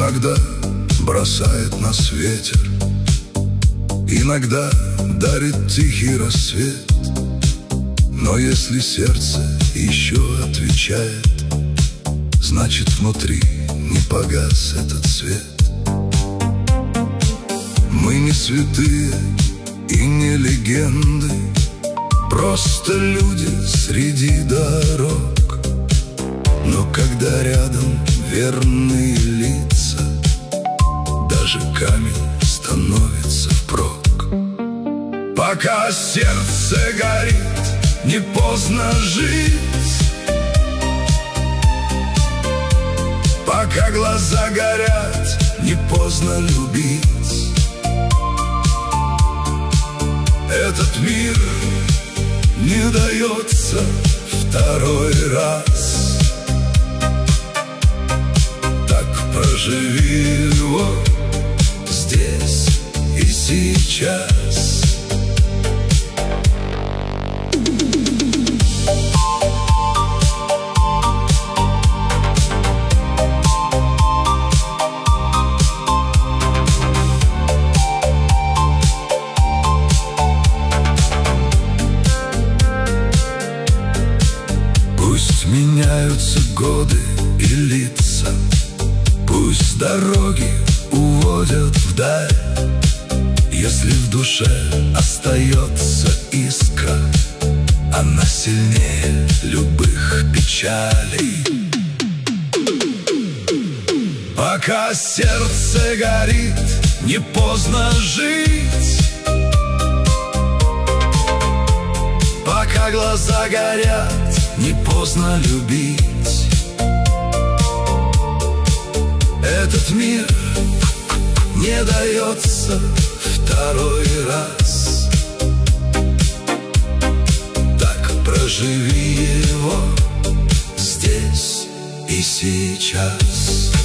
Иногда бросает нас ветер, иногда дарит тихий рассвет. Но если сердце еще отвечает, значит, внутри не погас этот свет. Мы не святые и не легенды, просто люди среди дорог. Но когда рядом верные лица, даже камень становится впрок. Пока сердце горит, не поздно жить. Пока глаза горят, не поздно любить. Этот мир не дается второй раз. Так проживи его здесь и сейчас. Пусть меняются годы и лица, пусть дороги уводят вдаль. Если в душе остается искра, она сильнее любых печалей. Пока сердце горит, не поздно жить. Пока глаза горят, не поздно любить. Этот мир не дается второй раз. Так проживи его здесь и сейчас.